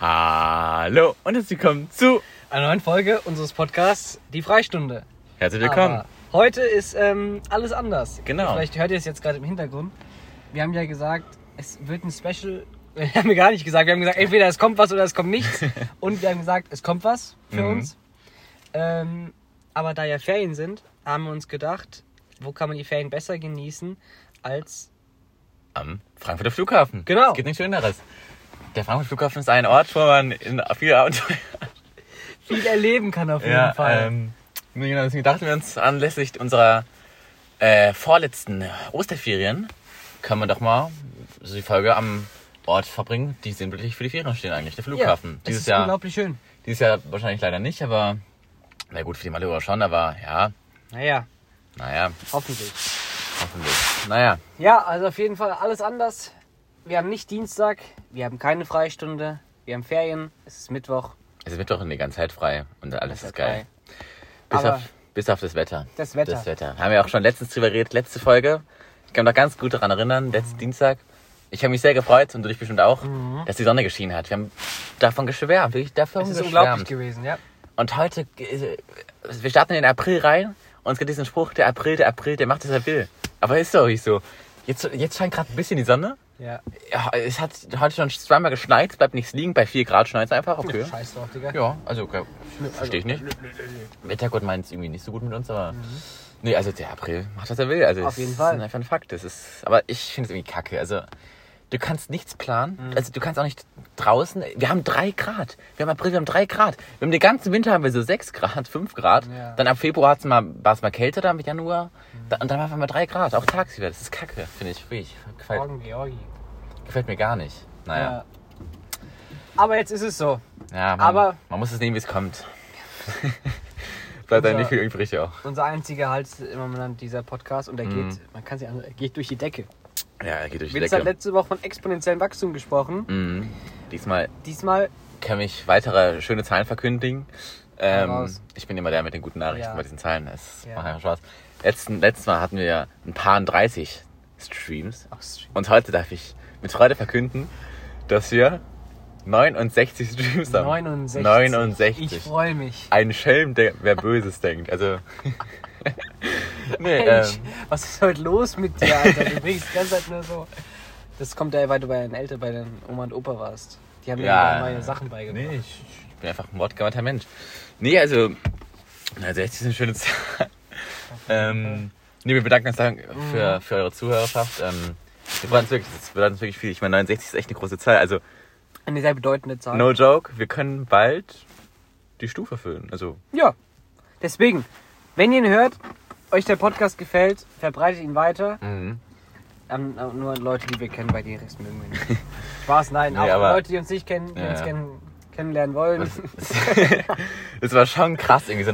Hallo und herzlich willkommen zu einer neuen Folge unseres Podcasts, die Freistunde. Herzlich willkommen. Aber heute ist alles anders. Genau. Vielleicht hört ihr es jetzt gerade im Hintergrund. Wir haben ja gesagt, es wird ein Special. Wir haben gar nicht gesagt. Wir haben gesagt, entweder es kommt was oder es kommt nichts. Und wir haben gesagt, es kommt was für uns. Aber da ja Ferien sind, haben wir uns gedacht, wo kann man die Ferien besser genießen als am Frankfurter Flughafen. Genau. Es gibt nichts Schöneres. Der Frankfurter Flughafen ist ein Ort, wo man in viel Abenteuer viel erleben kann auf jeden Fall. Genau, deswegen dachten wir uns, anlässlich unserer vorletzten Osterferien kann man doch mal so die Folge am Ort verbringen, die sinnbildlich für die Ferien stehen eigentlich, der Flughafen. Ja, das ist unglaublich schön. Dieses Jahr wahrscheinlich leider nicht, aber na gut, für die Malteser schon, aber ja. Naja. Hoffentlich. Naja. Ja, also auf jeden Fall alles anders. Wir haben nicht Dienstag, wir haben keine Freistunde, wir haben Ferien, es ist Mittwoch. Es ist Mittwoch und die ganze Zeit frei und alles ist geil. Frei. Bis auf das Wetter. Das Wetter. Haben wir auch schon letztens drüber geredet, letzte Folge. Ich kann mich noch ganz gut daran erinnern, letzten Dienstag. Ich habe mich sehr gefreut und du dich bestimmt auch, dass die Sonne geschienen hat. Wir haben davon geschwärmt, wirklich davon geschwärmt. Es ist unglaublich gewesen, ja. Und heute, wir starten in den April rein und es gibt diesen Spruch, der April, der macht, was er will. Aber ist doch nicht so. Jetzt scheint gerade ein bisschen die Sonne. Ja. Es hat heute schon zweimal geschneit, es bleibt nichts liegen, bei 4 Grad schneit es einfach, okay. Scheiß drauf, Digga. Ja, also okay. Verstehe ich nicht. Wettergott meint es irgendwie nicht so gut mit uns, aber... Nee, also der April macht, was er will. Also auf jeden Fall. Das ist einfach ein Fakt. Aber ich finde es irgendwie kacke. Also du kannst nichts planen. Also du kannst auch nicht draußen... Wir haben 3 Grad. Wir haben April, wir haben 3 Grad. Wir haben den ganzen Winter haben wir so 6 Grad, 5 Grad. Ja. Dann ab Februar war es mal kälter, dann mit Januar. Und dann waren wir 3 Grad, auch tagsüber. Das ist kacke, finde ich. Gefällt mir gar nicht. Naja. Ja. Aber jetzt ist es so. Ja, man muss es nehmen, wie es kommt. Bleibt dann nicht viel übrig auch. Unser einziger Halt ist immer mal dieser Podcast und er geht durch die Decke. Ja, er geht durch die Vince Decke. Hat letzte Woche von exponentiellem Wachstum gesprochen. Diesmal kann ich weitere schöne Zahlen verkündigen. Ich bin immer der mit den guten Nachrichten bei diesen Zahlen. Es macht einfach Spaß. Letztes Mal hatten wir ein paar 30 Streams. Und heute darf ich mit Freude verkünden, dass wir 69 Streams haben. 69. Ich freue mich. Ein Schelm, wer Böses denkt. Also. Was ist heute los mit dir, Alter? Du bringst die ganze Zeit nur so. Das kommt ja, weil du bei deinen Eltern, bei deinen Oma und Opa warst. Die haben dir neue Sachen beigebracht. Nee, ich bin einfach ein wortgewandter Mensch. Nee, also 60 ist eine schöne Zahl. Wir bedanken uns für eure Zuhörerschaft. Das bedeutet uns wirklich viel. Ich meine, 69 ist echt eine große Zahl. Also eine sehr bedeutende Zahl. No joke, wir können bald die Stufe füllen. Also ja, deswegen, wenn ihr ihn hört, euch der Podcast gefällt, verbreitet ihn weiter. Nur Leute, die wir kennen, bei dir Rest mögen wir nicht. Spaß, nein, auch Leute, die uns nicht kennen, die uns kennenlernen wollen. Das war schon krass, irgendwie so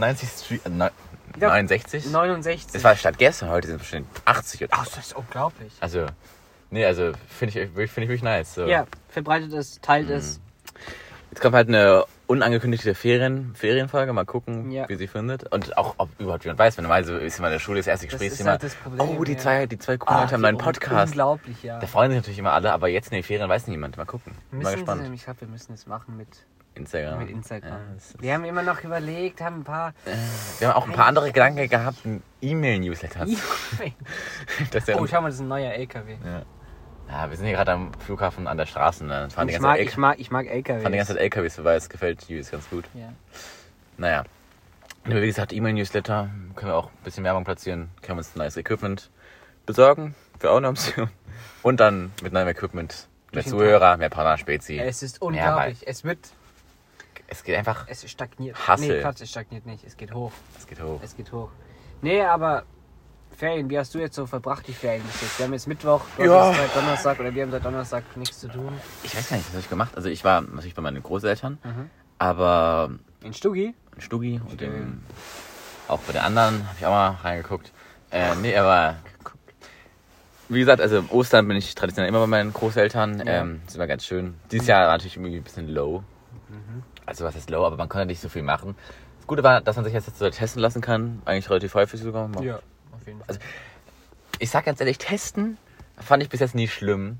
69? 69. Das war statt gestern, heute sind es bestimmt 80 oder so. Ach, das ist unglaublich. Also finde ich wirklich nice. So. Ja, verbreitet es, teilt es. Jetzt kommt halt eine unangekündigte Ferienfolge, mal gucken, wie sie findet. Und auch, ob überhaupt jemand weiß, wenn normalerweise ist immer in der Schule das erste Gesprächsthema. Das ist halt das Problem, die zwei coolen Leute haben einen Podcast. Unglaublich, ja. Da freuen sich natürlich immer alle, aber jetzt in den Ferien weiß niemand. Mal gucken. Mal gespannt. Ich glaube, wir müssen es machen mit Instagram. Ja, wir haben immer noch überlegt, haben ein paar... wir haben auch ein paar andere Gedanken gehabt, ein E-Mail-Newsletter. Schau mal, das ist ein neuer LKW. Ja, wir sind hier gerade am Flughafen an der Straße. Ne? Ich mag LKWs. Fahren die ganze Zeit LKWs vorbei, das gefällt Julius ganz gut. Ja. Naja. Wie gesagt, E-Mail-Newsletter, können wir auch ein bisschen Werbung platzieren, können wir uns neues Equipment besorgen, für auch eine Option. Und dann mit neuem Equipment mehr Zuhörer, mehr Partner-Spezi. Es ist unglaublich. Es geht einfach... Es stagniert. Hassel. Nee, Quatsch, es stagniert nicht. Es geht hoch. Es geht hoch. Nee, aber... Ferien, wie hast du jetzt so verbracht, die Ferien bis jetzt? Wir haben jetzt Mittwoch, seit Donnerstag, oder wir haben seit Donnerstag nichts zu tun. Ich weiß gar nicht, was habe ich gemacht? Also ich war natürlich bei meinen Großeltern, aber... In Stuggi und auch bei den anderen habe ich auch mal reingeguckt. Aber... Wie gesagt, also Ostern bin ich traditionell immer bei meinen Großeltern. Das ist immer ganz schön. Dieses Jahr war natürlich irgendwie ein bisschen low. Also was ist low, aber man konnte nicht so viel machen. Das Gute war, dass man sich jetzt so testen lassen kann. Eigentlich relativ häufig sogar. Ja, auf jeden Fall. Also, ich sag ganz ehrlich, testen fand ich bis jetzt nie schlimm.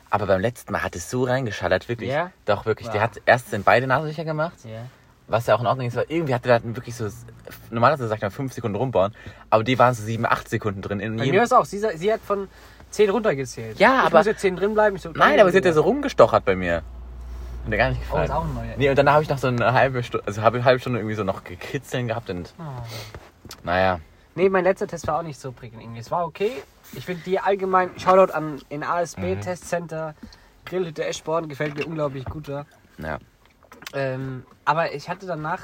Aber beim letzten Mal hat es so reingeschallert, wirklich. Ja? Doch, wirklich. Der hat erst in beide Nasenlöcher gemacht. Ja. Was ja auch in Ordnung ist, weil irgendwie hatte der wirklich so, normalerweise sagt man 5 Sekunden rumbauen, aber die waren so 7, 8 Sekunden drin. Bei mir ist auch, sie hat von 10 runtergezählt. Ja, aber... Ich muss jetzt 10 drin bleiben. Nein, aber sie hat ja so rumgestochert bei mir. Hat mir gar nicht gefallen. Oh, ist auch ein neuer. Nee, und dann habe ich noch so eine halbe Stunde, irgendwie so noch gekitzeln gehabt und... Naja. Nee, mein letzter Test war auch nicht so prickelnd irgendwie. Es war okay. Ich finde die allgemein, Shoutout an in ASB Testcenter, Grillhütte Eschborn, gefällt mir unglaublich gut da. Ja. Aber ich hatte danach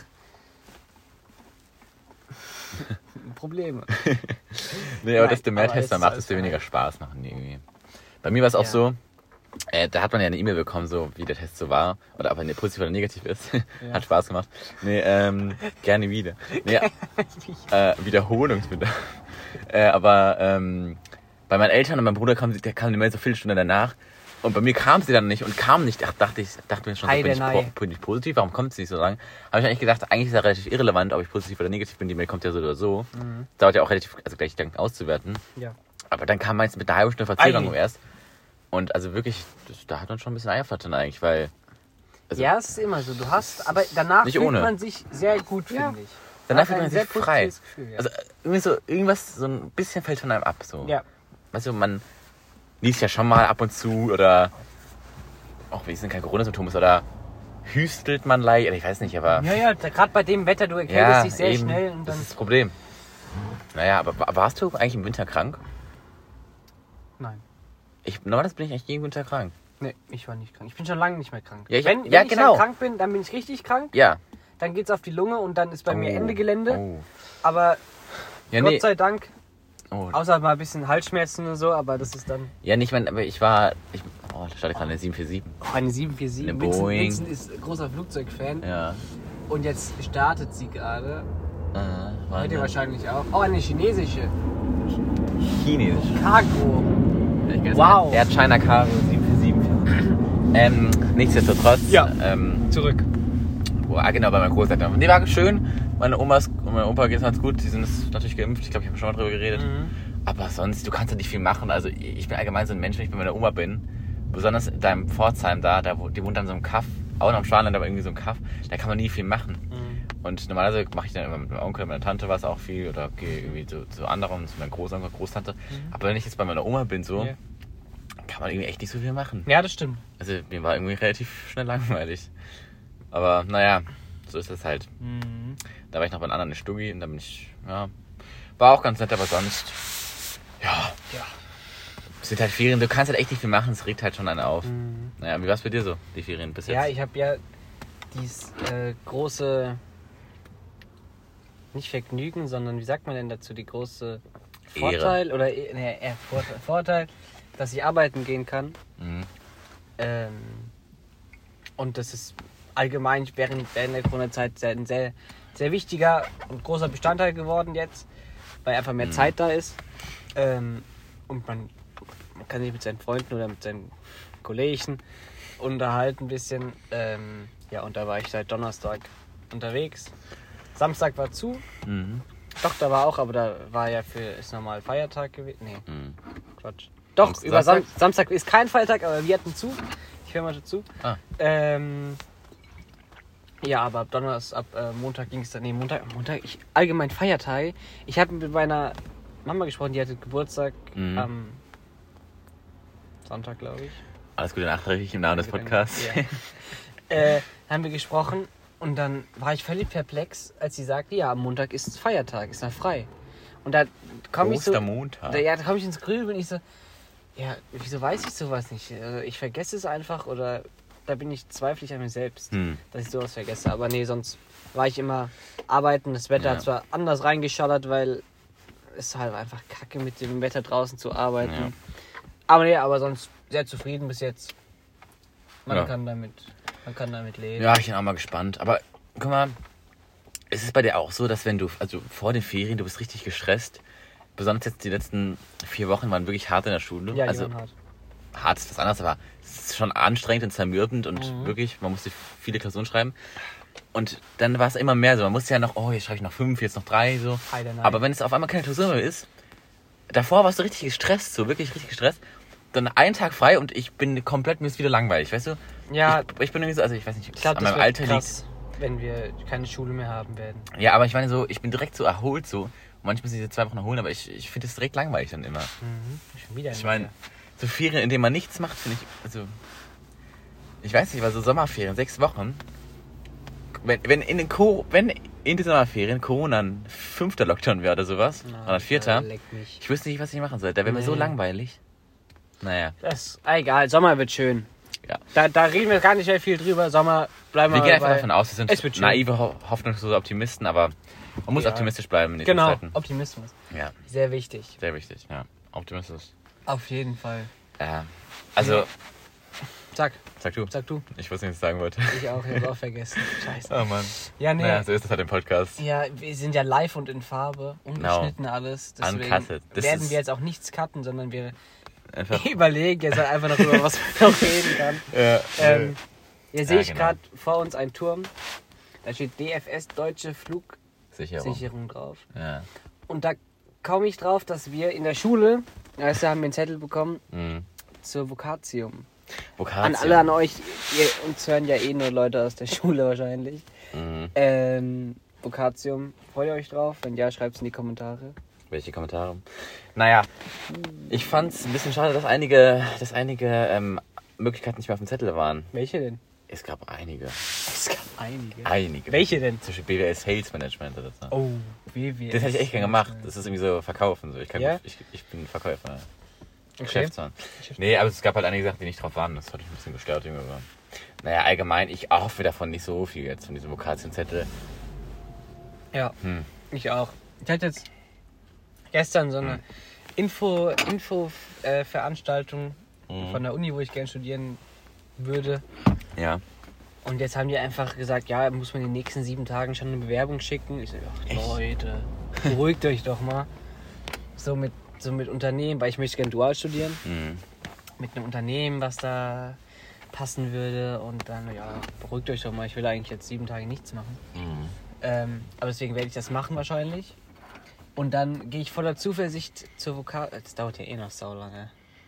Probleme. Nee, aber desto mehr Tester macht, desto weniger Spaß machen irgendwie. Bei mir war es auch so, da hat man ja eine E-Mail bekommen, so wie der Test so war. Oder ob er positiv oder negativ ist. Hat Spaß gemacht. Nee, gerne wieder. Nee, Wiederholungsbedarf. Aber bei meinen Eltern und meinem Bruder kam die Mail so viele Stunden danach. Und bei mir kam sie dann nicht und kam nicht. Dachte mir schon, bin ich positiv? Warum kommt sie nicht so lang? Habe ich eigentlich gedacht, eigentlich ist ja relativ irrelevant, ob ich positiv oder negativ bin. Die Mail kommt ja so oder so. Dauert ja auch relativ, also gleich lang auszuwerten. Ja. Aber dann kam meins mit einer halben Stunde Verzögerung erst. Und also wirklich, da hat man schon ein bisschen Eierflattern eigentlich, weil... Also ja, es ist immer so. Du hast, aber danach fühlt man sich sehr gut, finde ich. Danach fühlt man sich frei. Gefühl, ja. Also irgendwas, so ein bisschen fällt von einem ab. So. Ja. Weißt du, man liest ja schon mal ab und zu oder auch wenn es kein Corona-Symptom ist oder hüstelt man leicht, ich weiß nicht, aber... Ja, gerade bei dem Wetter, du erkältest dich sehr schnell. Und dann das ist das Problem. Naja, aber warst du eigentlich im Winter krank? Nein. Normalerweise bin ich eigentlich jeden Winter krank. Nee, ich war nicht krank. Ich bin schon lange nicht mehr krank. Ja, wenn ich dann krank bin, dann bin ich richtig krank. Ja. Dann geht's auf die Lunge und dann ist bei mir Ende Gelände. Oh. Aber Gott sei Dank, außer mal ein bisschen Halsschmerzen und so, aber das ist dann... Ja, nicht, aber ich starte gerade eine 747. Eine 747. Eine Boeing. Vincent ist großer Flugzeugfan. Ja. Und jetzt startet sie gerade. Hört ihr wahrscheinlich auch. Oh, eine chinesische. Cargo. Wow. Air China Cargo 747. Nichtsdestotrotz. Ja. Zurück. Genau, bei meiner Großeltern. Die war schön. Meine Oma und mein Opa geht es ganz gut. Die sind natürlich geimpft. Ich glaube, ich habe schon mal drüber geredet. Aber sonst, du kannst ja nicht viel machen. Also ich bin allgemein so ein Mensch, wenn ich bei meiner Oma bin. Besonders da im Pforzheim die wohnt an so einem Kaff. Auch noch im Schwanland, aber irgendwie so ein Kaff. Da kann man nie viel machen. Und normalerweise mache ich dann immer mit meinem Onkel, meiner Tante was auch viel. Oder gehe irgendwie zu anderen, zu meinem Großonkel, Großtante. Aber wenn ich jetzt bei meiner Oma bin, kann man irgendwie echt nicht so viel machen. Ja, das stimmt. Also mir war irgendwie relativ schnell langweilig. Aber naja, so ist es halt. Da war ich noch bei einem anderen in Stuggi und da bin ich, war auch ganz nett, aber sonst, es sind halt Ferien, du kannst halt echt nicht viel machen, es regt halt schon einen auf. Naja, wie war es bei dir so, die Ferien bis jetzt? Ja, ich habe ja dieses große, nicht Vergnügen, sondern wie sagt man denn dazu, die große Vorteil, Ehre. Oder Vorteil, dass ich arbeiten gehen kann. Und das ist allgemein während der Corona-Zeit ein sehr, sehr wichtiger und großer Bestandteil geworden jetzt, weil einfach mehr Zeit da ist. Und man kann sich mit seinen Freunden oder mit seinen Kollegen unterhalten ein bisschen. Und da war ich seit Donnerstag unterwegs. Samstag war zu. Doch, da war auch, aber da war ja ist normal Feiertag gewesen. Nee, Quatsch. Doch, Samstag ist kein Feiertag, aber wir hatten zu. Ich höre mal dazu. Aber ab Montag ging es dann. Nee, Montag, allgemein Feiertag. Ich habe mit meiner Mama gesprochen, die hatte Geburtstag am Sonntag, glaube ich. Alles Gute nachträglich im Namen des Podcasts. Haben wir gesprochen und dann war ich völlig perplex, als sie sagte, am Montag ist Feiertag, ist da frei. Und da komme ich so... Ostermontag. Da komme ich ins Grübeln und ich so, wieso weiß ich sowas nicht? Also ich vergesse es einfach oder da zweifle ich an mir selbst, dass ich sowas vergesse. Aber nee, sonst war ich immer arbeiten. Das Wetter hat zwar anders reingeschallert, weil es halt einfach kacke mit dem Wetter draußen zu arbeiten. Ja. Aber sonst sehr zufrieden bis jetzt. Man kann damit leben. Ja, ich bin auch mal gespannt. Aber guck mal, ist es bei dir auch so, dass wenn du, also vor den Ferien, du bist richtig gestresst, besonders jetzt die letzten 4 Wochen waren wirklich hart in der Schule. Ja, die also waren hart. Hart ist was anderes, aber es ist schon anstrengend und zermürbend und wirklich, man musste viele Klausuren schreiben. Und dann war es immer mehr so, man musste ja noch, jetzt schreibe ich noch 5, jetzt noch 3, so. Aber wenn es auf einmal keine Klausur mehr ist, davor warst du richtig gestresst, so wirklich richtig gestresst. dann einen Tag frei und ich bin komplett, mir ist wieder langweilig, weißt du? Ja. Ich bin irgendwie so, also ich weiß nicht, ob Ich glaube, an das meinem wird Alter krass, wenn wir keine Schule mehr haben werden. Ja, aber ich meine so, ich bin direkt so erholt so. Manchmal sind diese 2 Wochen erholen, aber ich finde es direkt langweilig dann immer. Schon wieder. Ich meine, so Ferien, in denen man nichts macht, finde ich, also, ich weiß nicht, weil so Sommerferien, 6 Wochen, wenn in den Sommerferien Corona ein 5. Lockdown wäre oder sowas, oder ein 4. Ich wüsste nicht, was ich machen soll. Da wäre mir so langweilig. Naja. Das egal, Sommer wird schön. Ja. Da reden wir gar nicht sehr viel drüber. Sommer, bleiben wir gehen einfach davon aus, wir sind wird naive, hoffnungslose Optimisten, aber man muss optimistisch bleiben in diesen Zeiten. Genau, Optimismus. Ja. Sehr wichtig. Sehr wichtig, ja. Optimistisch. Auf jeden Fall. Ja. Also... Sag du. Ich wusste nicht, was ich sagen wollte. Ich auch, ich hab's auch vergessen. Scheiße. Oh Mann. Ja, nee. Naja, so ist es halt im Podcast. Ja, wir sind ja live und in Farbe, ungeschnitten alles. Deswegen Uncuted. werden wir jetzt auch nichts cutten, sondern wir Einfach überlegen jetzt halt einfach noch über was man noch reden kann. Ja. Hier sehe ich gerade vor uns einen Turm. Da steht DFS, Deutsche Flugsicherung drauf. Ja. Und da komme ich drauf, dass wir in der Schule, haben wir einen Zettel bekommen zur Vokatium. An alle an euch, uns hören ja eh nur Leute aus der Schule wahrscheinlich. Vokatium, freut ihr euch drauf? Wenn ja, schreibt es in die Kommentare. Welche Kommentare? Naja, ich fand es ein bisschen schade, dass einige Möglichkeiten nicht mehr auf dem Zettel waren. Welche denn? Es gab einige. Einige. Welche denn? Zum Beispiel BWL Sales Management oder so. Oh, BWL. Das hätte ich echt gerne gemacht. Das ist irgendwie so Verkaufen. So. Ich bin Verkäufer. Okay. Geschäftsmann. Nee, aber es gab halt einige Sachen, die nicht drauf waren. Das hat mich ein bisschen gestört. Aber naja, allgemein, ich hoffe davon nicht so viel jetzt, von diesem Vokationszettel. Ja, ich auch. Ich hatte jetzt gestern so eine Info-Veranstaltung von der Uni, wo ich gerne studieren würde. Ja. Und jetzt haben die einfach gesagt, ja, muss man in den nächsten 7 Tagen schon eine Bewerbung schicken. Ich so, ach Leute, beruhigt euch doch mal. So mit Unternehmen, weil ich möchte gerne dual studieren. Mit einem Unternehmen, was da passen würde. Und dann, ja, beruhigt euch doch mal. Ich will eigentlich jetzt 7 Tage nichts machen. Aber deswegen werde ich das machen wahrscheinlich. Und dann gehe ich voller Zuversicht zur Vokal... Das dauert ja eh noch sau lange.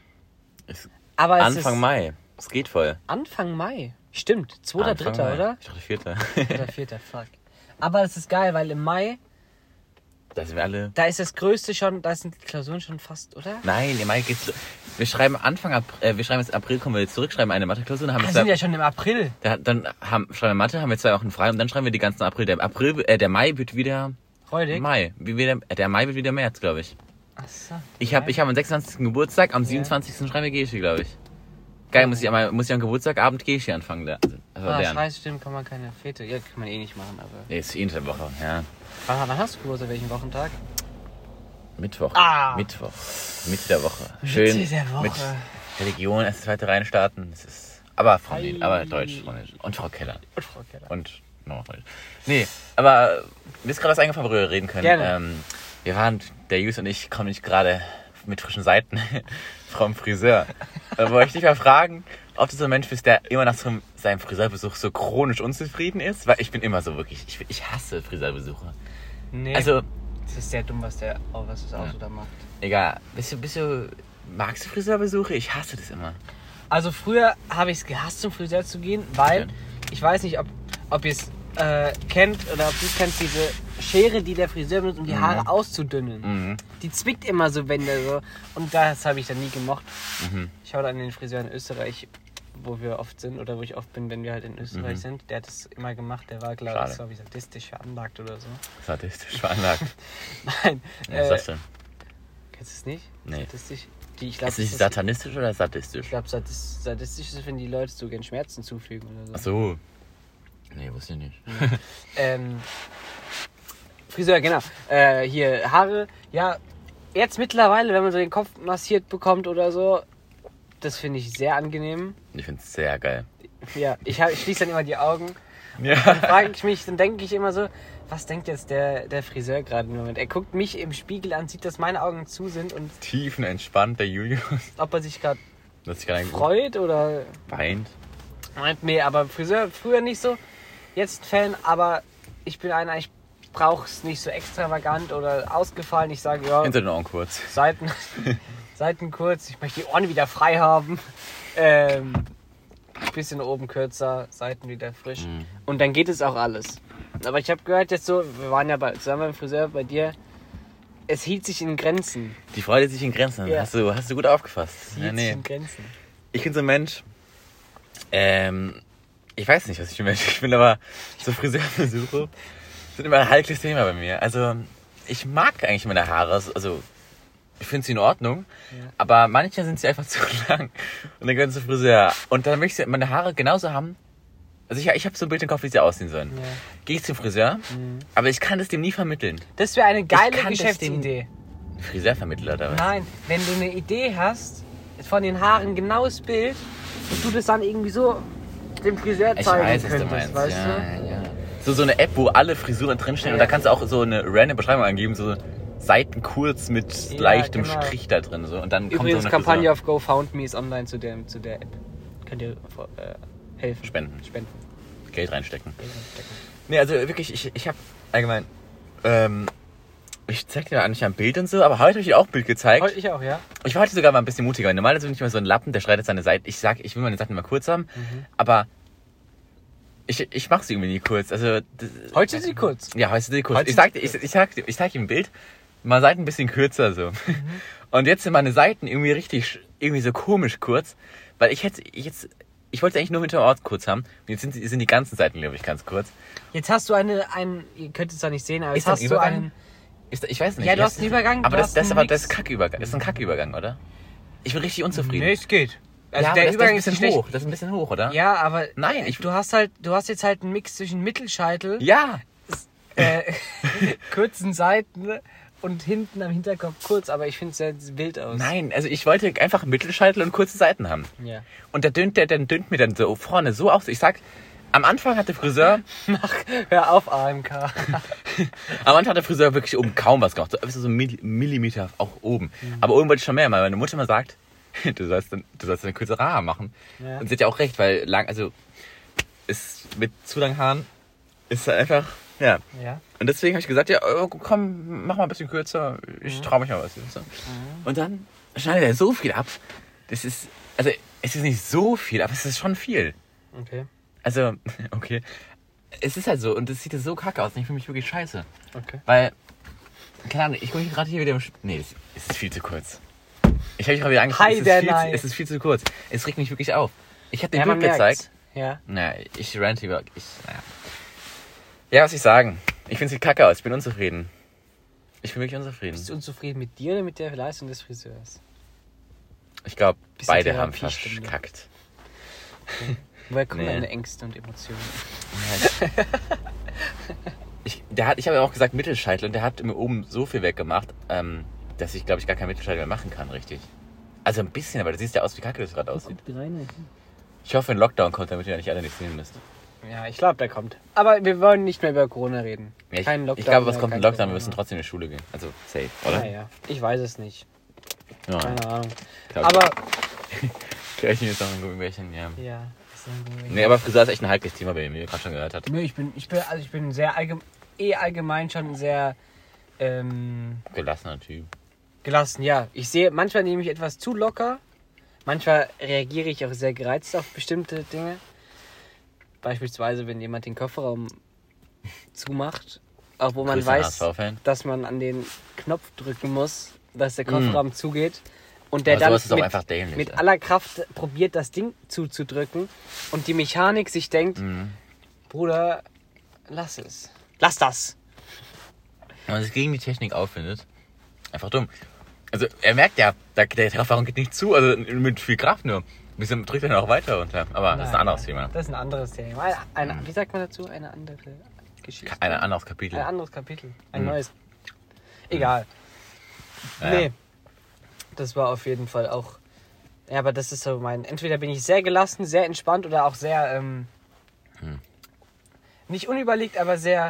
Aber Anfang Mai. Es geht voll. Anfang Mai? Stimmt. 2.3., oder? Ich dachte 4. Oder 4., fuck. Aber das ist geil, weil im Mai... Da sind wir alle... Da ist das Größte schon... Da sind die Klausuren schon fast, oder? Nein, im Mai geht's... Wir schreiben wir schreiben jetzt April, kommen wir jetzt zurück, schreiben eine Mathe-Klausur. Wir sind ja schon im April. Dann schreiben wir Mathe, haben wir 2 Wochen frei und dann schreiben wir die ganzen April. Der Mai wird wieder... Freudig? Der Mai wird wieder März, glaube ich. Ach so. Ich habe am 26. Geburtstag, am 27. schreiben wir Geschi, glaube ich. Geil, muss ich am Geburtstagabend Geschi anfangen. Scheiße, stimmt, kann man keine Fete. Ja, kann man eh nicht machen, aber... Nee, ist eh in der Woche, ja. Wann hast du Geburtstag? Welchen Wochentag? Mittwoch. Mitte der Woche. Schön. Mitte der Woche. Mit Religion als zweite Reihe starten. Das ist... Aber Deutsch. Und Frau Keller. Und nochmal. Nee, aber mir ist gerade was eingefallen, worüber wir reden können. Gerne. Der Jus und ich kommen nicht gerade mit frischen Seiten vom Friseur. Da wollte ich dich mal fragen, ob du so ein Mensch bist, der immer nach seinem Friseurbesuch so chronisch unzufrieden ist. Weil ich bin immer so wirklich, ich hasse Friseurbesuche. Nee, also, das ist sehr dumm, was das Auto da macht. Egal, magst du Friseurbesuche? Ich hasse das immer. Also früher habe ich es gehasst, zum Friseur zu gehen, weil ich weiß nicht, ob ihr es kennt oder ob du es kennst, diese Schere, die der Friseur benutzt, um die Haare auszudünnen. Die zwickt immer so Wände so und das habe ich dann nie gemocht. Ich schaue an den Friseur in Österreich, wo wir oft sind oder wo ich oft bin, wenn wir halt in Österreich sind. Der hat das immer gemacht, der war glaube ich sadistisch veranlagt oder so. Sadistisch veranlagt? Nein. Was ist das denn? Kennst du es nicht? Nee. Sadistisch? Ist es nicht satanistisch oder sadistisch? Ich glaube, sadistisch ist, wenn die Leute so gerne Schmerzen zufügen oder so. Ach so. Nee, wusste ich nicht. Friseur, genau. Hier, Haare. Ja, jetzt mittlerweile, wenn man so den Kopf massiert bekommt oder so, das finde ich sehr angenehm. Ich finde es sehr geil. Ja, ich schließe dann immer die Augen. Ja. Dann denke ich immer so, was denkt jetzt der Friseur gerade im Moment? Er guckt mich im Spiegel an, sieht, dass meine Augen zu sind und... Tiefenentspannt, der Julius. Ob er sich gerade freut oder... Weint. Nee, aber Friseur früher nicht so. Jetzt Fan, aber ich bin ich brauche es nicht so extravagant oder ausgefallen. Ich sage, ja... Hinter den Augen kurz. Seiten... Seiten kurz, ich möchte die Ohren wieder frei haben. Bisschen oben kürzer, Seiten wieder frisch. Und dann geht es auch alles. Aber ich habe gehört, jetzt so, wir waren ja zusammen beim Friseur bei dir, es hielt sich in Grenzen. Die Freude hielt sich in Grenzen. Ja. Hast du gut aufgefasst. Es hielt sich in Grenzen. Ich bin so ein Mensch, ich weiß nicht, was ich für ein Mensch. Ich bin aber so Friseurbesuche sind immer ein heikles Thema bei mir. Also ich mag eigentlich meine Haare, also ich finde sie in Ordnung, aber manche sind sie einfach zu lang und dann gehören sie zum Friseur. Und dann möchte ich meine Haare genauso haben. Also ich habe so ein Bild im Kopf, wie sie aussehen sollen. Ja. Gehe ich zum Friseur, aber ich kann das dem nie vermitteln. Das wäre eine geile Geschäftsidee. Friseurvermittler oder was? Nein, wenn du eine Idee hast, von den Haaren genaues Bild und du das dann irgendwie so dem Friseur zeigen könntest, weißt du? Ja. So eine App, wo alle Frisuren drinstehen und da kannst du auch so eine random Beschreibung angeben, so Seiten kurz mit leichtem Strich da drin. So. Und dann übrigens, kommt so Kampagne auf GoFoundMe ist online zu der App. Könnt ihr helfen. Spenden. Geld reinstecken. Nee, also wirklich, ich habe allgemein, ich zeig dir eigentlich ein Bild und so, aber heute habe ich dir auch ein Bild gezeigt. Heute ich auch, ja. Ich war heute sogar mal ein bisschen mutiger. Normalerweise bin ich immer so ein Lappen, der schneidet seine Seiten. Ich will meine Seiten mal kurz haben, aber ich mache sie irgendwie nie kurz. Also, heute ist sie kurz? Ja, heute ist sie kurz. Ich zeig ihm ein Bild, mal Seiten ein bisschen kürzer so. Und jetzt sind meine Seiten irgendwie so komisch kurz, weil ich wollte eigentlich nur hinter Ort kurz haben. Und jetzt sind die ganzen Seiten, glaube ich, ganz kurz. Jetzt hast du ihr könnt es zwar nicht sehen, aber ist jetzt hast du einen... Ich weiß nicht. Ja, du hast einen Übergang. Aber das ist ein Kackübergang. Das ist ein Kackübergang, oder? Ich bin richtig unzufrieden. Nee, es geht. Also ja, der Übergang ist ein bisschen hoch. Das ist ein bisschen hoch, oder? Ja, aber... Nein, du hast jetzt halt einen Mix zwischen Mittelscheitel... Ja! kurzen Seiten... Und hinten am Hinterkopf kurz, aber ich finde es sehr wild aus. Nein, also ich wollte einfach Mittelscheitel und kurze Seiten haben. Ja. Und der dünnt mir dann so vorne so auf. Ich sag, am Anfang hat der Friseur... Hör auf, AMK. Am Anfang hat der Friseur wirklich oben kaum was gemacht. So ein Millimeter auch oben. Aber oben wollte ich schon mehr, weil meine Mutter immer sagt, du sollst eine kürzere Haare machen. Ja. Und sie hat ja auch recht, weil ist mit zu langen Haaren ist einfach... Ja. Und deswegen habe ich gesagt, ja, komm, mach mal ein bisschen kürzer. Ich traue mich mal was. Und dann schneidet er so viel ab. Es ist nicht so viel, aber es ist schon viel. Okay. Also, okay. Es ist halt so und es sieht so kacke aus und ich fühle mich wirklich scheiße. Okay. Weil, keine Ahnung, ich gucke gerade hier wieder im Nee, es ist viel zu kurz. Ich habe mich gerade wieder angeschaut. Es ist viel zu kurz. Es regt mich wirklich auf. Ich habe den Bild gezeigt. Ja. Naja, ich rante über... Ja, was ich sagen. Ich finde es sieht kacke aus. Ich bin unzufrieden. Ich bin wirklich unzufrieden. Bist du unzufrieden mit dir oder mit der Leistung des Friseurs? Ich glaube, beide haben verkackt. Okay. Woher kommen deine Ängste und Emotionen? Ich habe ja auch gesagt Mittelscheitel und der hat mir oben so viel weggemacht, dass ich glaube ich gar keinen Mittelscheitel mehr machen kann, richtig. Also ein bisschen, aber du siehst ja aus, wie kacke das gerade aussieht. Ich hoffe, ein Lockdown kommt, damit ihr nicht alle nichts sehen müsst. Ja, ich glaube, der kommt. Aber wir wollen nicht mehr über Corona reden. Ja, ich glaube, was kommt ein Lockdown, wir müssen trotzdem in die Schule gehen. Also safe, oder? Ja. Ich weiß es nicht. Ja. Keine Ahnung. Aber... Vielleicht jetzt noch ein Gummibärchen, ja. Ja, ist ein Gummibärchen. Nee, aber Friseur ist echt ein heikles Thema bei ihm, wie ihr gerade schon gehört habt. Nee, ich bin sehr allgemein schon sehr... gelassener Typ. Gelassen, ja. Manchmal nehme ich etwas zu locker. Manchmal reagiere ich auch sehr gereizt auf bestimmte Dinge. Beispielsweise, wenn jemand den Kofferraum zumacht, auch wo man weiß, dass man an den Knopf drücken muss, dass der Kofferraum zugeht und der dann mit aller Kraft probiert, das Ding zuzudrücken und die Mechanik sich denkt, Bruder, lass es. Lass das. Wenn man sich gegen die Technik auffindet, einfach dumm. Also er merkt ja, der Kofferraum geht nicht zu, also mit viel Kraft nur. Wieso drückt er noch weiter runter? Aber das ist ein anderes Thema. Das ist ein anderes Thema. Wie sagt man dazu? Eine andere Geschichte? Ein anderes Kapitel. Ein anderes Kapitel. Ein neues. Egal. Ja. Nee. Das war auf jeden Fall auch... Ja, aber das ist so entweder bin ich sehr gelassen, sehr entspannt oder auch sehr... Nicht unüberlegt, aber sehr...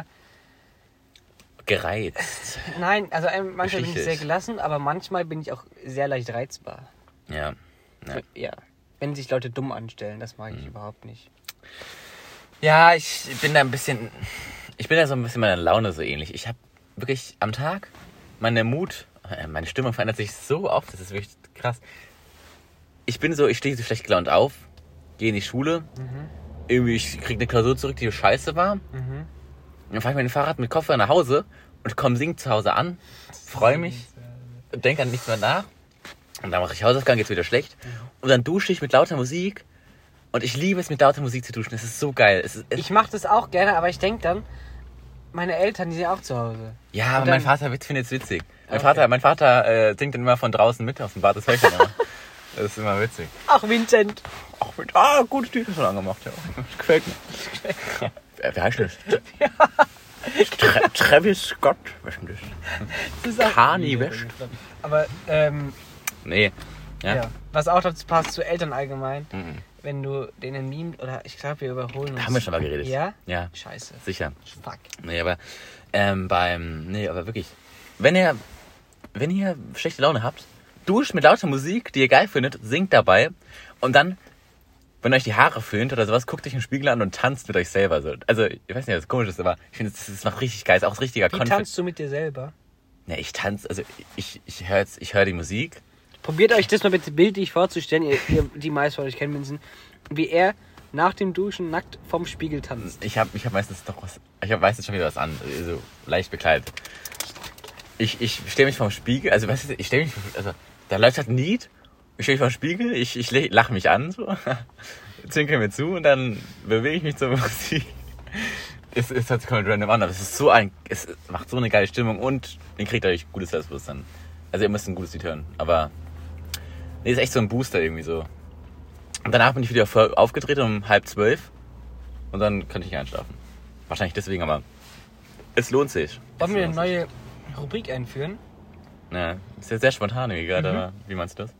Gereizt. Nein, also manchmal bin ich sehr gelassen, aber manchmal bin ich auch sehr leicht reizbar. Ja. Ja. Wenn sich Leute dumm anstellen, das mag ich überhaupt nicht. Ja, ich bin da so ein bisschen meiner Laune so ähnlich. Ich habe wirklich am Tag meine Stimmung verändert sich so oft, das ist wirklich Krass. Ich stehe so schlecht gelaunt auf, gehe in die Schule, irgendwie ich kriege eine Klausur zurück, die scheiße war. Dann fahre ich mit dem Fahrrad mit Koffer nach Hause und komme singend zu Hause an, freue mich, denke an nichts mehr nach. Und dann mache ich Hausaufgaben, geht's wieder schlecht. Und dann dusche ich mit lauter Musik. Und ich liebe es, mit lauter Musik zu duschen. Das ist so geil. Ich mache das auch gerne, aber ich denke dann, meine Eltern, die sind ja auch zu Hause. Ja, aber mein Vater findet es witzig. Mein Vater singt dann immer von draußen mit aus dem Bad. Das höre ich dann immer. Das ist immer witzig. Ach, Vincent. Gute Tüte schon angemacht. Ja. Das gefällt mir. Wer heißt das? Ja. Travis Scott. Was ist denn das? Das ist Kanye West. Aber, nee. Ja. Was auch dazu passt, zu Eltern allgemein. Wenn du denen Meme, oder ich glaube, wir überholen uns. Haben wir schon mal geredet. Ja? Ja. Scheiße. Sicher. Fuck. Nee, aber aber wirklich. Wenn ihr schlechte Laune habt, duscht mit lauter Musik, die ihr geil findet, singt dabei und dann, wenn euch die Haare föhnt oder sowas, guckt euch im Spiegel an und tanzt mit euch selber. So. Also, ich weiß nicht, was komisch ist, aber ich finde, das macht richtig geil. Ist auch ein richtiger Wie tanzt du mit dir selber? Ne, ich tanze, also ich höre die Musik. Probiert euch das mal bitte bildlich vorzustellen, ihr die meisten von euch kennen Vincent, wie er nach dem Duschen nackt vorm Spiegel tanzt. Ich hab meistens schon wieder was an, so leicht bekleidet. Ich stelle mich vorm Spiegel, also weißt du, da läuft halt ein Lied, ich stehe vorm Spiegel, ich lache mich an, so, zwinker mir zu und dann bewege ich mich zur Musik. Es hört sich komplett random an, aber es macht so eine geile Stimmung und ihr kriegt euch gutes Selbstbewusstsein. Also ihr müsst ein gutes Lied hören, aber nee, ist echt so ein Booster irgendwie so. Und danach bin ich wieder aufgedreht um 11:30 und dann könnte ich nicht einschlafen. Wahrscheinlich deswegen, aber es lohnt sich. Wollen wir eine neue Rubrik einführen? Ja, ist jetzt sehr spontan irgendwie gerade, aber wie meinst du das?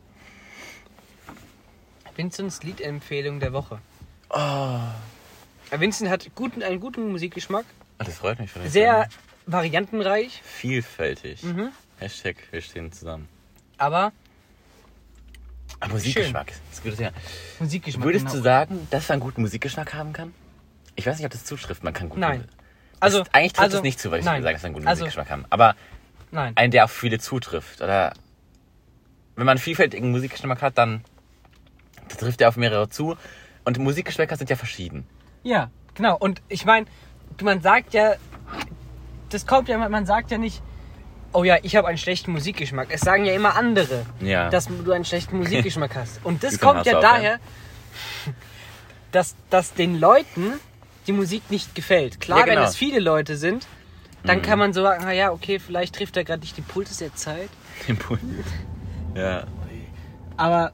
Vincents Liedempfehlung der Woche. Oh. Vincent hat einen guten Musikgeschmack. Das freut mich. Sehr variantenreich. Vielfältig. Hashtag, wir stehen zusammen. Aber Musikgeschmack. Das ist ein gutes Thema. Musikgeschmack. Würdest du sagen, dass man einen guten Musikgeschmack haben kann? Ich weiß nicht, ob das zutrifft. Man kann gut. Nein. Eigentlich trifft es nicht zu, weil ich sage, dass wir einen guten Musikgeschmack haben. Aber einen, der auf viele zutrifft. Oder wenn man einen vielfältigen Musikgeschmack hat, dann trifft der auf mehrere zu. Und Musikgeschmäcker sind ja verschieden. Ja, genau. Und ich meine, man sagt ja, man sagt ja nicht, oh ja, ich habe einen schlechten Musikgeschmack. Es sagen ja immer andere, dass du einen schlechten Musikgeschmack hast. Und das kommt ja daher, dass den Leuten die Musik nicht gefällt. Klar, wenn es viele Leute sind, dann kann man so sagen, naja, okay, vielleicht trifft er gerade nicht den Puls der Zeit. Den Puls? Ja. Aber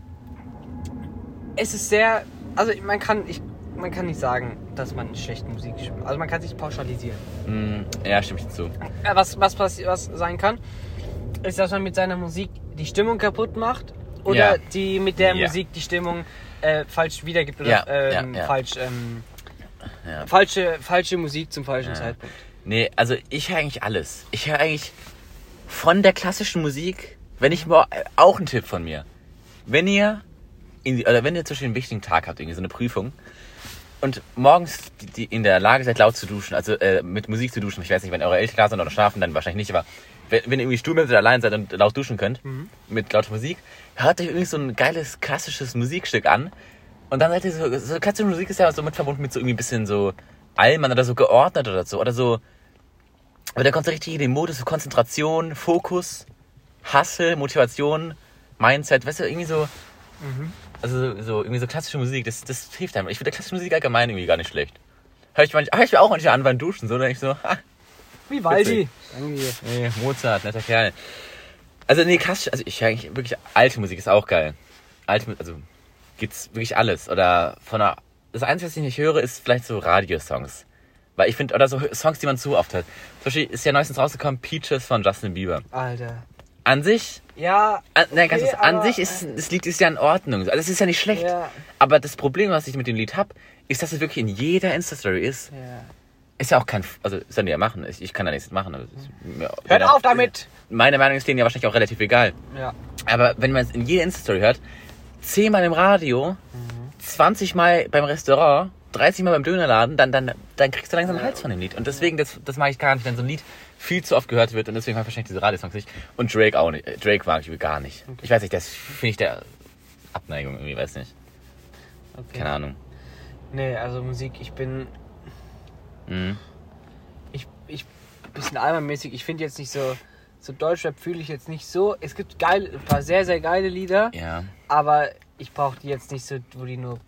es ist sehr, also man kann nicht sagen, dass man einen schlechten Musikgeschmack hat. Also man kann sich pauschalisieren. Ja, stimme ich zu. Was sein kann, ist, dass man mit seiner Musik die Stimmung kaputt macht oder die mit der Musik die Stimmung falsch wiedergibt oder falsche Musik zum falschen Zeitpunkt. Nee, also ich höre eigentlich alles. Ich höre eigentlich von der klassischen Musik, auch ein Tipp von mir. Wenn ihr zum Beispiel einen wichtigen Tag habt, irgendwie so eine Prüfung, und morgens in der Lage seid, laut zu duschen, also mit Musik zu duschen, ich weiß nicht, wenn eure Eltern da sind oder schlafen, dann wahrscheinlich nicht, aber wenn ihr irgendwie stumm oder allein seid und laut duschen könnt, mit lauter Musik, hört euch irgendwie so ein geiles, klassisches Musikstück an und dann seid ihr so klassische Musik ist ja so mit verbunden mit so irgendwie ein bisschen so Allmann oder so geordnet oder so, aber da kommt so richtig in den Modus für Konzentration, Fokus, Hustle, Motivation, Mindset, weißt du, irgendwie so... Also irgendwie so klassische Musik, das hilft einem. Ich finde klassische Musik allgemein irgendwie gar nicht schlecht. Hör ich mir auch manchmal an beim Duschen, so, da denke ich so, Vivaldi. Nee, Mozart, netter Kerl. Also klassisch, also ich höre eigentlich wirklich, alte Musik ist auch geil. Also gibt's wirklich alles. Oder das Einzige, was ich nicht höre, ist vielleicht so Radiosongs. Weil ich finde, oder so Songs, die man zu oft hört. Zum Beispiel ist ja neuestens rausgekommen Peaches von Justin Bieber. Alter. An sich? Ja. An sich ist das Lied ist ja in Ordnung. Also es ist ja nicht schlecht. Ja. Aber das Problem, was ich mit dem Lied habe, ist, dass es wirklich in jeder Insta-Story ist. Ja. Ist ja auch also sollen die ja machen. Ich kann da nichts machen. Also, hört auf damit! Meine Meinung ist denen ja wahrscheinlich auch relativ egal. Ja. Aber wenn man es in jeder Insta-Story hört, 10-mal im Radio, 20-mal beim Restaurant, 30-mal beim Dönerladen, dann kriegst du langsam einen Hals von dem Lied. Und deswegen, das mag ich gar nicht, wenn so ein Lied viel zu oft gehört wird und deswegen habe ich wahrscheinlich diese Radiosongs nicht. Und Drake auch nicht. Drake mag ich gar nicht. Okay. Ich weiß nicht, das finde ich der Abneigung irgendwie, weiß nicht. Okay. Keine Ahnung. Nee, also Musik, ich bin... Ich bisschen albernmäßig, ich finde jetzt nicht so Deutschrap fühle ich jetzt nicht so. Es gibt ein paar sehr, sehr geile Lieder, aber ich brauche die jetzt nicht so, wo die nur...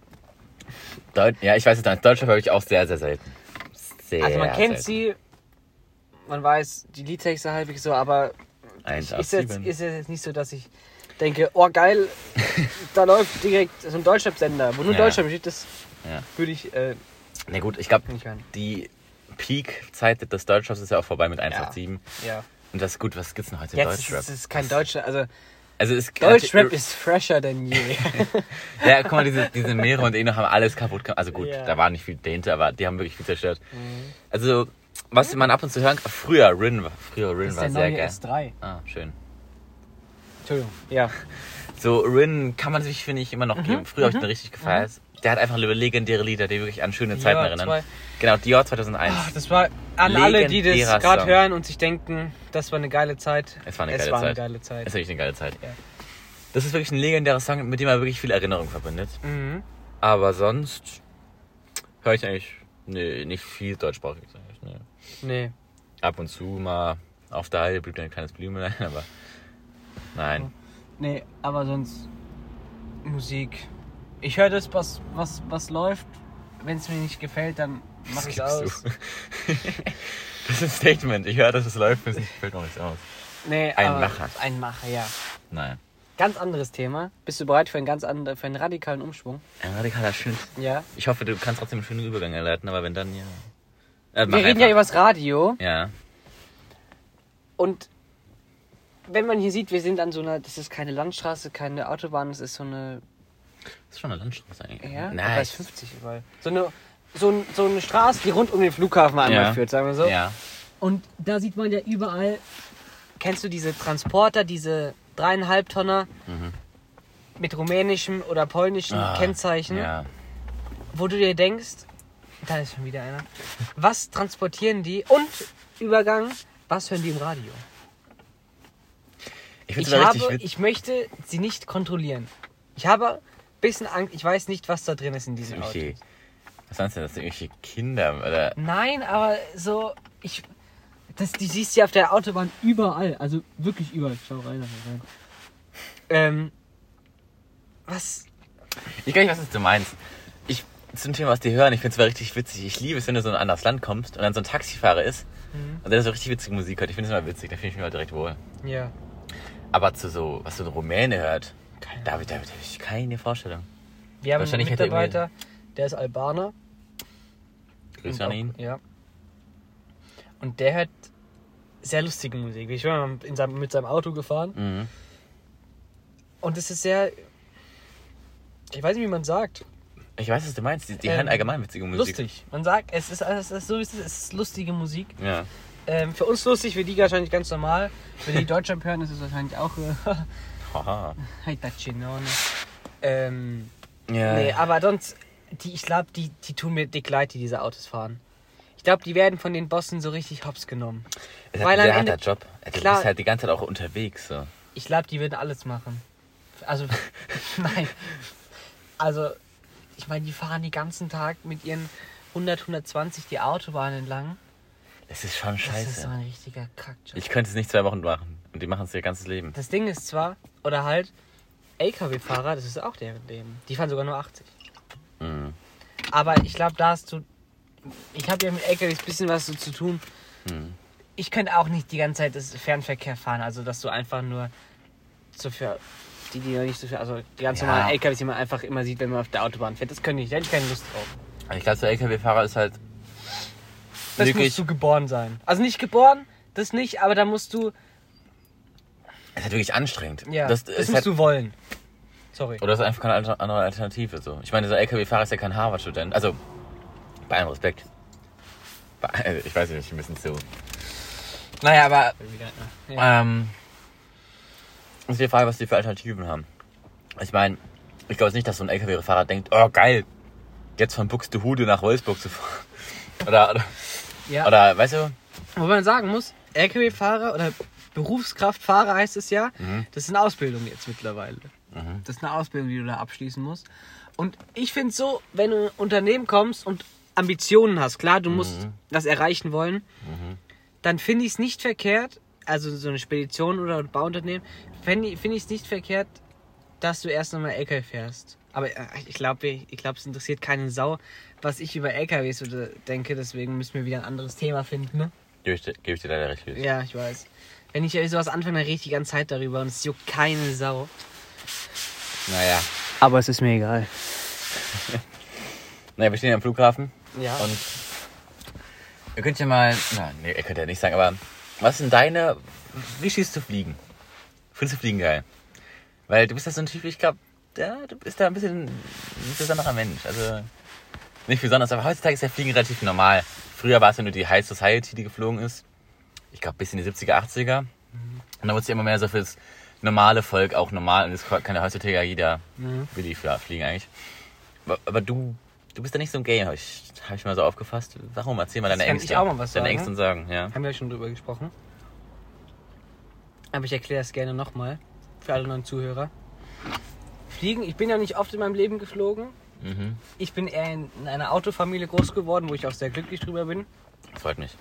Ja, ich weiß es nicht, Deutschrap höre ich auch sehr, sehr selten. Also man kennt sie, man weiß die Liedtexte halbwegs so, aber ist jetzt nicht so, dass ich denke, oh geil, da läuft direkt so ein Deutschrap-Sender, wo nur Deutschrap steht, das würde ich na gut, ich glaube, die Peak-Zeit des Deutschraps ist ja auch vorbei mit 187. Ja. Und das ist gut, was gibt's noch heute in Deutschrap? Das ist kein Deutschrap, Deutschrap ist fresher denn je. Ja, guck mal, diese Meere und Eno haben alles kaputt gemacht. Also gut, da war nicht viel dahinter, aber die haben wirklich viel zerstört. Also, was man ab und zu hören kann, früher Rin war sehr geil. S3. Ah, schön. Entschuldigung, ja. So, Rin kann man sich, finde ich, immer noch geben. Früher habe ich den richtig gefeiert. Der hat einfach legendäre Lieder, die wirklich an schöne Zeiten erinnern. Genau, Dior 2001. Ach, das war an alle, die das gerade hören und sich denken, das war eine geile Zeit. Es war eine geile Zeit. Es ist wirklich eine geile Zeit. Ja. Das ist wirklich ein legendärer Song, mit dem man wirklich viel Erinnerung verbindet. Aber sonst höre ich eigentlich nicht viel deutschsprachiges. Nee. Ab und zu mal auf der Heide blieb ein kleines Blümelein, aber nein. Nee, aber sonst Musik. Ich höre das, was läuft. Wenn es mir nicht gefällt, dann mache ich es aus. Das ist ein Statement. Ich höre, dass es läuft, wenn es nicht gefällt, mache ich es aus. Nee, ein Macher. Ein Macher, ja. Nein. Ganz anderes Thema. Bist du bereit für einen radikalen Umschwung? Ein radikaler Schnitt? Ja. Ich hoffe, du kannst trotzdem einen schönen Übergang erleiten, aber wenn dann, Wir reden ja über das Radio. Ja. Und wenn man hier sieht, wir sind an so einer, das ist keine Landstraße, keine Autobahn, das ist so eine... Das ist schon eine Landstraße eigentlich. Ja, aber es ist 50 überall. So eine Straße, die rund um den Flughafen einmal führt, sagen wir so. Ja. Und da sieht man ja überall, kennst du diese Transporter, diese 3,5 Tonner mit rumänischem oder polnischem Kennzeichen, wo du dir denkst, da ist schon wieder einer, was transportieren die? Und Übergang, was hören die im Radio? Ich möchte sie nicht kontrollieren. Ich habe ein bisschen Angst, ich weiß nicht, was da drin ist in diesem Auto. Was meinst du, das sind irgendwelche Kinder, oder? Nein, aber so, die siehst du ja auf der Autobahn überall, also wirklich überall. Schau rein. Was? Ich weiß nicht, was du meinst. Zum Thema, was die hören, ich finde es richtig witzig. Ich liebe es, wenn du so in ein anderes Land kommst und dann so ein Taxifahrer ist und der so richtig witzige Musik hört. Ich finde es immer witzig, da fühle ich mich mal direkt wohl. Ja. Aber was so ein Rumäne hört, da habe ich keine Vorstellung. Wir haben einen Mitarbeiter, der ist Albaner. Grüße an ihn. Ja. Und der hört sehr lustige Musik. Ich bin mal mit seinem Auto gefahren. Und es ist sehr... Ich weiß nicht, wie man sagt. Ich weiß, was du meinst. Die hören allgemein witzige Musik. Lustig. Man sagt, es ist so, es ist lustige Musik. Ja. Für uns lustig, für die wahrscheinlich ganz normal. Für die Deutschrap hören ist es wahrscheinlich auch... Haha. Nee, aber sonst... Ich glaube, die tun mir dick leid, die diese Autos fahren. Ich glaube, die werden von den Bossen so richtig hops genommen. Weil der hat der Job. Du bist halt die ganze Zeit auch unterwegs. So. Ich glaube, die würden alles machen. Also, nein. Also, ich meine, die fahren den ganzen Tag mit ihren 120 die Autobahn entlang. Das ist schon scheiße. Das ist so ein richtiger Kackjob. Ich könnte es nicht 2 Wochen machen. Und die machen es ihr ganzes Leben. Das Ding ist zwar, oder halt, LKW-Fahrer, das ist auch deren Leben. Die fahren sogar nur 80. Aber ich glaube, ich habe ja mit LKWs ein bisschen was so zu tun. Ich könnte auch nicht die ganze Zeit das Fernverkehr fahren, also dass du einfach nur so für die noch nicht so viel, also die ganz normalen LKWs, die man einfach immer sieht, wenn man auf der Autobahn fährt, das könnte ich, da hätte ich keine Lust drauf. Ich glaube, der LKW-Fahrer ist halt das musst du geboren sein. Also nicht geboren, das nicht, aber da musst du... Es ist halt wirklich anstrengend. Ja, das musst du wollen. Sorry. Oder das ist einfach keine andere Alternative. So. Ich meine, dieser LKW-Fahrer ist ja kein Harvard-Student. Also, bei allem Respekt. Ich weiß nicht, ein bisschen zu... Naja, aber... ist die Frage, was die für Alternativen haben. Ich meine, ich glaube nicht, dass so ein LKW-Fahrer denkt, oh geil, jetzt von Buxtehude nach Wolfsburg zu fahren. Oder weißt du? Wo man sagen muss, LKW-Fahrer oder Berufskraftfahrer heißt es ja. Das ist eine Ausbildung jetzt mittlerweile. Das ist eine Ausbildung, die du da abschließen musst. Und ich finde so, wenn du in ein Unternehmen kommst und Ambitionen hast, klar, du musst das erreichen wollen, dann finde ich es nicht verkehrt, also so eine Spedition oder ein Bauunternehmen, finde ich es nicht verkehrt, dass du erst nochmal LKW fährst. Aber ich glaube, es interessiert keine Sau, was ich über LKWs oder denke, deswegen müssen wir wieder ein anderes Thema finden, ne? Gebe ich dir leider recht. Ja, ich weiß. Wenn ich sowas anfange, dann rede ich die ganze Zeit darüber und es juckt keine Sau. Naja. Aber es ist mir egal. Naja, wir stehen am Flughafen. Ja. Und ihr könnt ja mal... ihr könnt ja nicht sagen, aber was sind deine... Wie schießt du Fliegen? Findest du Fliegen geil? Weil du bist ja so ein Typ, ich glaube, du bist da ein bisschen ein besonderer Mensch. Also nicht besonders, aber heutzutage ist ja Fliegen relativ normal. Früher war es ja nur die High Society, die geflogen ist. Ich glaube, bis in die 70er, 80er. Und dann wurde es ja immer mehr so fürs normale Volk auch normal. Und das kann ja heutzutage ja jeder Willi fliegen eigentlich. Aber du bist ja nicht so ein Gay, habe ich mal so aufgefasst. Warum? Erzähl mal deine Ängste. Kann ich auch mal was sagen? Deine Ängste und sagen, ja. Haben wir ja schon drüber gesprochen. Aber ich erkläre es gerne nochmal. Für alle neuen Zuhörer. Fliegen, ich bin ja nicht oft in meinem Leben geflogen. Ich bin eher in einer Autofamilie groß geworden, wo ich auch sehr glücklich drüber bin. Freut mich.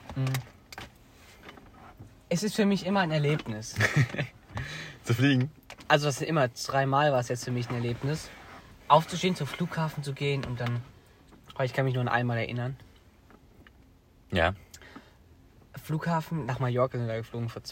Es ist für mich immer ein Erlebnis. Zu fliegen? Also das sind immer 3-mal war es jetzt für mich ein Erlebnis. Aufzustehen, zum Flughafen zu gehen und dann... Ich kann mich nur an einmal erinnern. Ja. Flughafen, nach Mallorca sind wir geflogen vor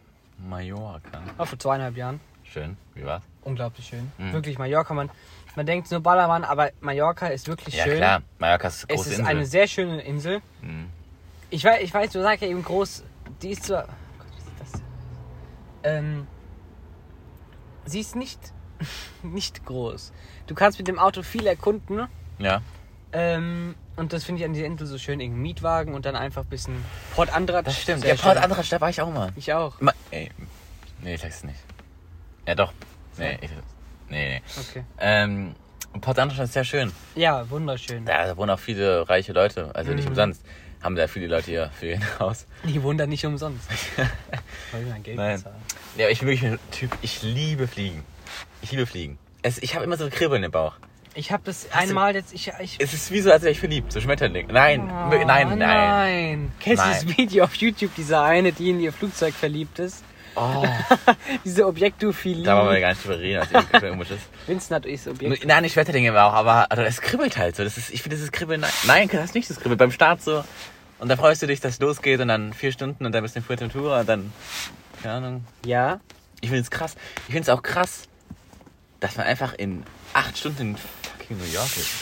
2,5 Jahren. Schön, wie war's? Unglaublich schön. Wirklich, Mallorca, man denkt nur Ballermann, aber Mallorca ist wirklich schön. Ja klar, Mallorca ist eine große Insel. Es ist Insel. eine sehr schöne Insel. Ich weiß, du sagst ja eben groß, die ist zwar... Oh Gott, was ist das? Sie ist nicht groß. Du kannst mit dem Auto viel erkunden, ne? Ja. Und das finde ich an dieser Insel so schön, irgendein Mietwagen und dann einfach ein bisschen Port Andratx. Das stimmt, Sehr ja, Port schön. Andratx, da war ich auch mal. Ich auch. Nee, ich sag's nicht. Ja doch. Nee. Okay. Port Andratx ist sehr schön. Ja, wunderschön. Da wohnen auch viele reiche Leute, also nicht umsonst. Haben da viele Leute hier für ihr Haus. Die wohnen da nicht umsonst. Weil wir mein Geld bezahlen. Ja, ich bin wirklich ein Typ, ich liebe Fliegen. Ich habe immer so ein Kribbeln im Bauch. Ich habe das einmal jetzt... Es ist wie so, als wäre ich verliebt, so Schmetterling. Nein. Kennst du das Video auf YouTube, dieser eine, die in ihr Flugzeug verliebt ist? Oh. Diese Objektophilie. Da wollen wir gar nicht drüber reden, als irgendwas ist. Vincent hat das Objekt. Nein, nicht Schmetterlinge im Bauch, aber also es kribbelt halt so. Ich finde, das Kribbeln... Nein, das ist nicht das Kribbeln. Beim Start so... Und dann freust du dich, dass es losgeht und dann 4 Stunden und dann bist du in Fuerteventura und dann... Keine Ahnung. Ja. Ich finde es krass. Ich finde es auch krass, dass man einfach in 8 Stunden in fucking New York ist.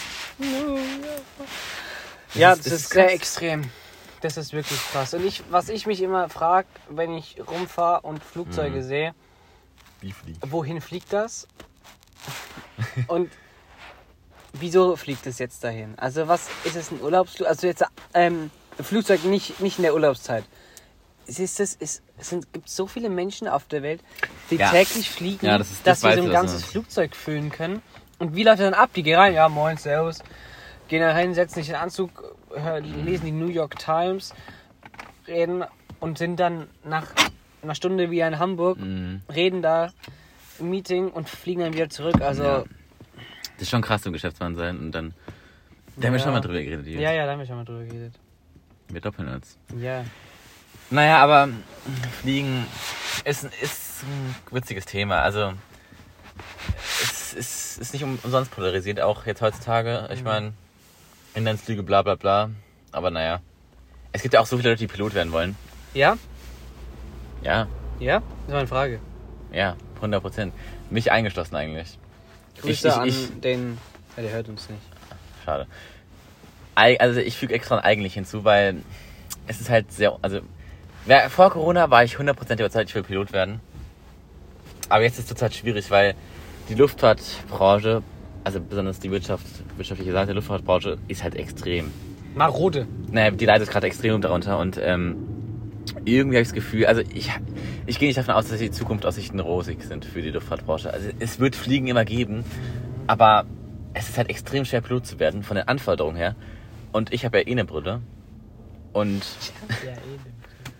Ja, das ist sehr extrem. Das ist wirklich krass. Und was ich mich immer frage, wenn ich rumfahre und Flugzeuge sehe, Wie fliegt? wohin fliegt das? Und wieso fliegt es jetzt dahin? Also was ist es, ein Urlaubsflug? Also jetzt ein Flugzeug nicht in der Urlaubszeit. Gibt es so viele Menschen auf der Welt, die täglich fliegen, dass sie so ein ganzes Flugzeug füllen können. Und wie läuft das dann ab? Die gehen rein, ja moin, servus, gehen da rein, setzen sich in den Anzug, lesen die New York Times, reden und sind dann nach einer Stunde wieder in Hamburg, reden da im Meeting und fliegen dann wieder zurück. Also Das ist schon krass, so ein Geschäftsmann sein und dann... Da haben wir schon mal drüber geredet. Ja, da haben wir schon mal drüber geredet. Wir doppeln uns. Ja. Naja, aber Fliegen ist ein witziges Thema. Also es ist nicht umsonst polarisiert, auch jetzt heutzutage. Ich meine, Inlandsflüge, bla bla bla. Aber naja. Es gibt ja auch so viele Leute, die Pilot werden wollen. Ja? Ja. Ja? Das war eine Frage. Ja, 100%. Mich eingeschlossen eigentlich. Grüße an den... Ja, der hört uns nicht. Schade. Also ich füge extra eigentlich hinzu, weil es ist halt sehr... Also vor Corona war ich 100% überzeugt, ich will Pilot werden. Aber jetzt ist es total schwierig, weil die Luftfahrtbranche, also besonders die wirtschaftliche Seite der Luftfahrtbranche, ist halt extrem. Marode. Naja, die leidet gerade extrem darunter und irgendwie habe ich das Gefühl, also ich gehe nicht davon aus, dass die Zukunftsaussichten rosig sind für die Luftfahrtbranche. Also es wird Fliegen immer geben, aber es ist halt extrem schwer, Pilot zu werden, von den Anforderungen her. Und ich habe ja eh eine Brille. Und...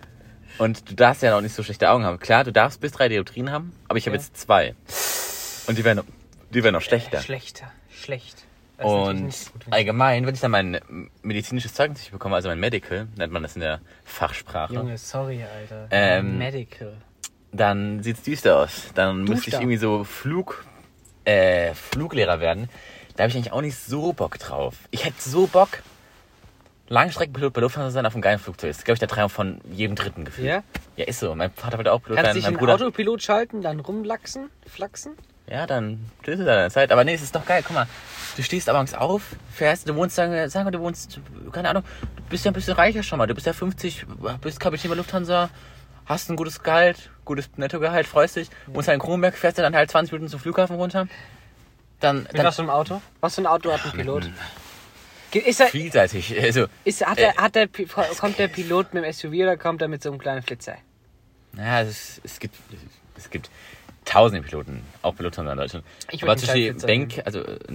Und du darfst ja auch nicht so schlechte Augen haben. Klar, du darfst bis 3 Dioptrien haben, aber ich habe jetzt 2. Und die werden noch schlechter. Schlecht. Und allgemein, wenn ich dann mein medizinisches Zeugnis nicht bekomme, also mein Medical, nennt man das in der Fachsprache. Junge, sorry, Alter. Medical. Dann sieht's düster aus. Dann müsste ich irgendwie so Fluglehrer werden. Da habe ich eigentlich auch nicht so Bock drauf. Ich hätte so Bock, Langstreckenpilot bei Lufthansa zu sein auf einem geilen Flugzeug. Das ist, glaube ich, der Traum von jedem Dritten gefühlt. Ja? Ja, ist so. Mein Vater wollte auch Pilot werden. Kannst du dich in Autopilot schalten, dann flachsen? Ja, dann tust du deine Zeit. Aber nee, es ist doch geil. Guck mal, du stehst abends auf, fährst, du wohnst, sagen wir, du wohnst, keine Ahnung, du bist ja ein bisschen reicher schon mal. Du bist ja 50, bist Kapitän bei Lufthansa, hast ein gutes Gehalt, gutes Nettogehalt, freust dich, wohnst halt in Kronberg, fährst du dann halt 20 Minuten zum Flughafen runter. Mit was für einem Auto? Was für ein Auto hat ein Pilot? Vielseitig. Also, kommt der Pilot mit dem SUV oder kommt er mit so einem kleinen Flitzer? Naja, es gibt tausende Piloten, auch Piloten in Deutschland. Aber zum Beispiel ein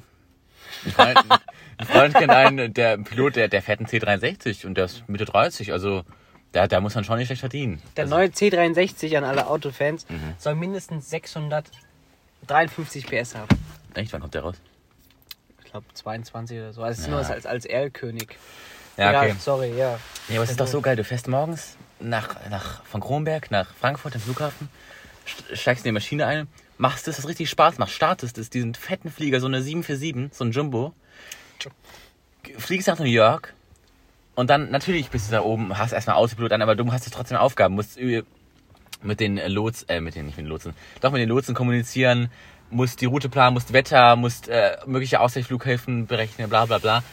Freund kennt einen, der Pilot, der fährt einen C63 und der ist Mitte 30, also da muss man schon nicht schlecht verdienen. Der neue C63 an alle Autofans soll mindestens 653 PS haben. Echt, wann kommt der raus? Ich glaube 22 oder so. Also es ist nur als Erlkönig. Ja, okay. Sorry, ja. Ja, aber es ist doch so geil. Du fährst morgens von Kronberg nach Frankfurt, am Flughafen, steigst in die Maschine ein, machst das, was richtig Spaß macht, startest es, diesen fetten Flieger, so eine 747, so ein Jumbo, fliegst nach New York und dann, natürlich bist du da oben, hast erstmal Autopilot an, aber du hast trotzdem Aufgaben, musst mit den Lotsen kommunizieren, musst die Route planen, musst Wetter, musst mögliche Ausweichflughäfen berechnen, bla bla bla.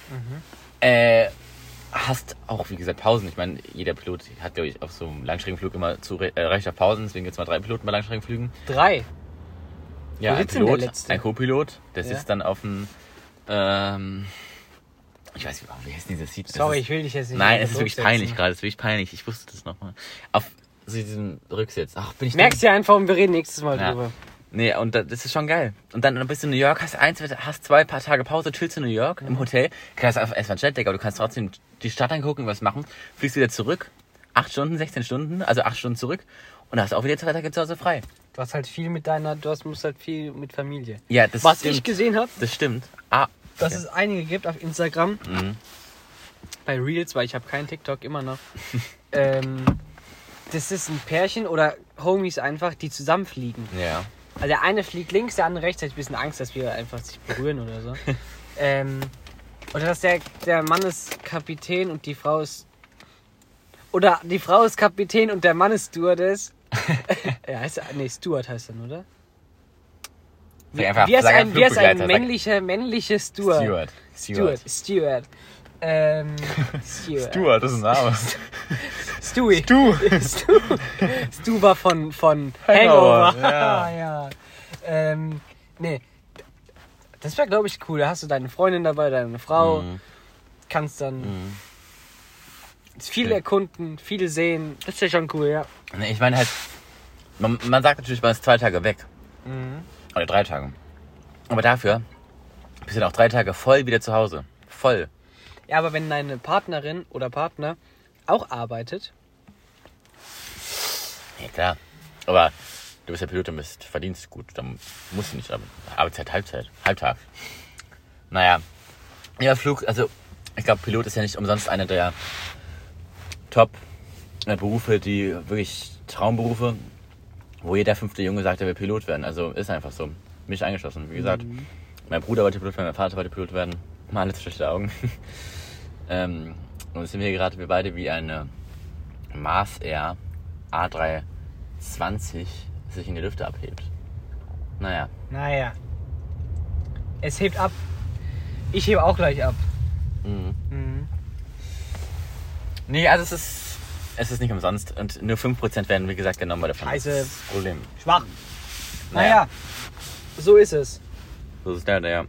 Hast auch, wie gesagt, Pausen. Ich meine, jeder Pilot hat, glaube ich, auf so einem Langstreckenflug immer Recht auf Pausen, deswegen gibt es mal 3 Piloten bei Langstreckenflügen. 3? Ja, ein Pilot, ein Co-Pilot, der sitzt dann auf dem, ich weiß nicht, wie heißt dieses Seat? Sorry, ich will dich jetzt nicht. Nein, es ist wirklich peinlich gerade, es ist wirklich peinlich. Ich wusste das nochmal. Auf so diesem Rücksitz. Ach, bin ich merkst ja einfach und wir reden nächstes Mal drüber. Nee, und das ist schon geil. Und dann bist du in New York, hast 2 paar Tage Pause, chillst in New York im Hotel, kannst einfach erstmal Jetlag, aber du kannst trotzdem die Stadt angucken, was machen, fliegst wieder zurück, 8 Stunden, 16 Stunden, also 8 Stunden zurück und hast auch wieder 2 Tage zu Hause frei. Du hast halt viel musst halt viel mit Familie. Ja, das was stimmt. Ich gesehen habe. Das stimmt. Dass es einige gibt auf Instagram, bei Reels, weil ich habe keinen TikTok immer noch. Das ist ein Pärchen oder Homies einfach, die zusammenfliegen. Ja. Also der eine fliegt links, der andere rechts. Ich habe ein bisschen Angst, dass wir einfach sich berühren oder so. Oder dass der Mann ist Kapitän und die Frau ist... Oder die Frau ist Kapitän und der Mann ist Stewardess. Steward heißt er, oder? Wie ist ein männlicher Steward? Steward. Steward, das ist ein Name. Stewie. Stu war von Hangover. Ja. Nee. Das wäre, glaube ich, cool. Da hast du deine Freundin dabei, deine Frau. Kannst dann viel erkunden, viel sehen. Das ist ja schon cool, ja. Nee, ich meine halt, man sagt natürlich, man ist 2 Tage weg. Oder 3 Tage. Aber dafür bist du dann auch 3 Tage voll wieder zu Hause. Voll. Ja, aber wenn deine Partnerin oder Partner auch arbeitet. Ja, klar. Aber du bist ja Pilot und verdienst gut. Dann musst du nicht Arbeitszeit, Halbtag. Naja. Ja, also ich glaube, Pilot ist ja nicht umsonst einer der Top-Berufe, die wirklich Traumberufe, wo jeder 5. Junge sagt, er will Pilot werden. Also ist einfach so. Mich eingeschlossen. Wie gesagt, mein Bruder wollte Pilot werden, mein Vater wollte Pilot werden. Mal alle schlechte Augen. Und jetzt sind wir gerade, wir beide, wie eine Mars Air A320 sich in die Lüfte abhebt. Naja. Es hebt ab. Ich hebe auch gleich ab. Nee, also es ist nicht umsonst. Und nur 5% werden, wie gesagt, genommen bei der Familie. Scheiße. Das ist das Problem. Schwach. Naja. So ist es. So ist der.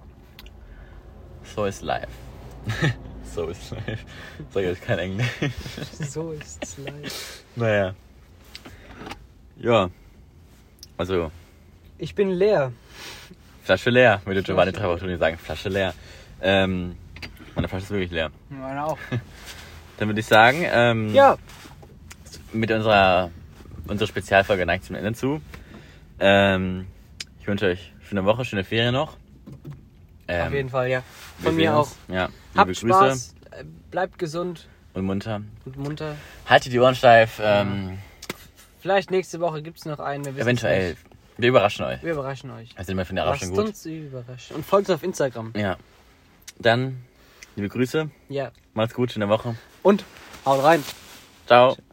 So ist life. So ist life. Sag jetzt kein Englisch. So ist life. Naja. Ja. Also. Ich bin leer. Flasche leer, würde Giovanni Trapattoni sagen. Flasche leer. Meine Flasche ist wirklich leer. Meine auch. Dann würde ich sagen, ja. mit unserer Spezialfolge neigt zum Ende zu. Ich wünsche euch schöne Woche, schöne Ferien noch. Auf jeden Fall, ja. Von mir auch. Ja, habt Grüße. Spaß, bleibt gesund. Und munter. Haltet die Ohren steif. Vielleicht nächste Woche gibt es noch einen. Eventuell. Wir überraschen euch. Wir sind immer für eine Überraschung gut. Lasst uns überraschen. Und folgt uns auf Instagram. Ja. Dann, liebe Grüße. Ja. Macht's gut, schöne Woche. Und haut rein. Ciao.